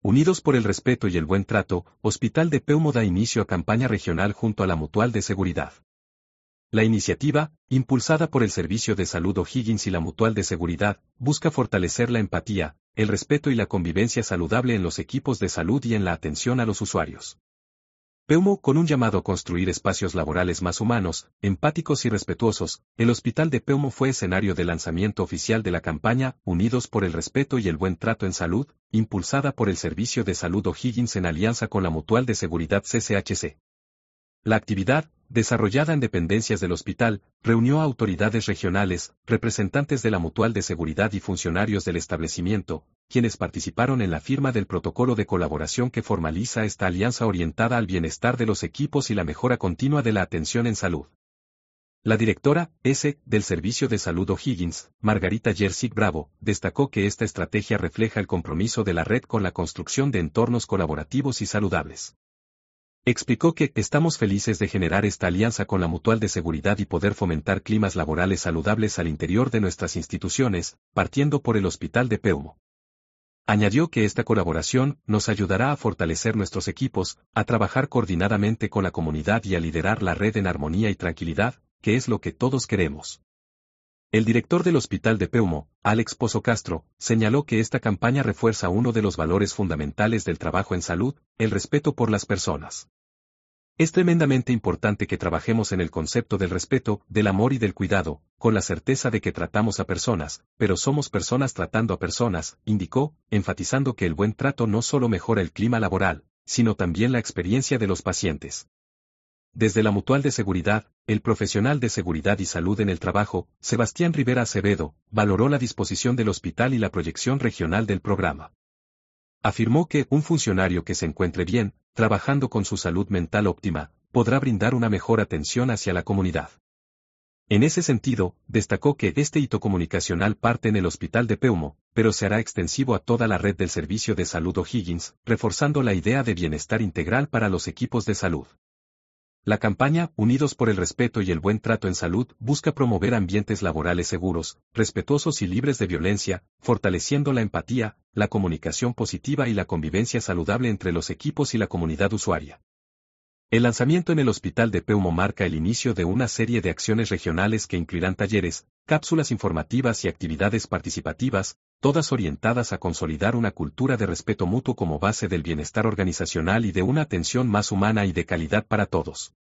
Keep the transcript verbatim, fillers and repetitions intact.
Unidos por el respeto y el buen trato, Hospital de Peumo da inicio a campaña regional junto a la Mutual de Seguridad. La iniciativa, impulsada por el Servicio de Salud O'Higgins y la Mutual de Seguridad, busca fortalecer la empatía, el respeto y la convivencia saludable en los equipos de salud y en la atención a los usuarios. Peumo, con un llamado a construir espacios laborales más humanos, empáticos y respetuosos, el Hospital de Peumo fue escenario de lanzamiento oficial de la campaña Unidos por el Respeto y el Buen Trato en Salud, impulsada por el Servicio de Salud O'Higgins en alianza con la Mutual de Seguridad C C H C. La actividad, desarrollada en dependencias del hospital, reunió a autoridades regionales, representantes de la Mutual de Seguridad y funcionarios del establecimiento, quienes participaron en la firma del protocolo de colaboración que formaliza esta alianza orientada al bienestar de los equipos y la mejora continua de la atención en salud. La directora, S, del Servicio de Salud O'Higgins, Margarita Jersig Bravo, destacó que esta estrategia refleja el compromiso de la red con la construcción de entornos colaborativos y saludables. Explicó que estamos felices de generar esta alianza con la Mutual de Seguridad y poder fomentar climas laborales saludables al interior de nuestras instituciones, partiendo por el Hospital de Peumo. Añadió que esta colaboración nos ayudará a fortalecer nuestros equipos, a trabajar coordinadamente con la comunidad y a liderar la red en armonía y tranquilidad, que es lo que todos queremos. El director del Hospital de Peumo, Alex Pozo Castro, señaló que esta campaña refuerza uno de los valores fundamentales del trabajo en salud, el respeto por las personas. Es tremendamente importante que trabajemos en el concepto del respeto, del amor y del cuidado, con la certeza de que tratamos a personas, pero somos personas tratando a personas, indicó, enfatizando que el buen trato no solo mejora el clima laboral, sino también la experiencia de los pacientes. Desde la Mutual de Seguridad, el profesional de seguridad y salud en el trabajo, Sebastián Rivera Acevedo, valoró la disposición del hospital y la proyección regional del programa. Afirmó que un funcionario que se encuentre bien, trabajando con su salud mental óptima, podrá brindar una mejor atención hacia la comunidad. En ese sentido, destacó que este hito comunicacional parte en el Hospital de Peumo, pero se hará extensivo a toda la red del Servicio de Salud O'Higgins, reforzando la idea de bienestar integral para los equipos de salud. La campaña Unidos por el Respeto y el Buen Trato en Salud busca promover ambientes laborales seguros, respetuosos y libres de violencia, fortaleciendo la empatía, la comunicación positiva y la convivencia saludable entre los equipos y la comunidad usuaria. El lanzamiento en el Hospital de Peumo marca el inicio de una serie de acciones regionales que incluirán talleres, cápsulas informativas y actividades participativas, todas orientadas a consolidar una cultura de respeto mutuo como base del bienestar organizacional y de una atención más humana y de calidad para todos.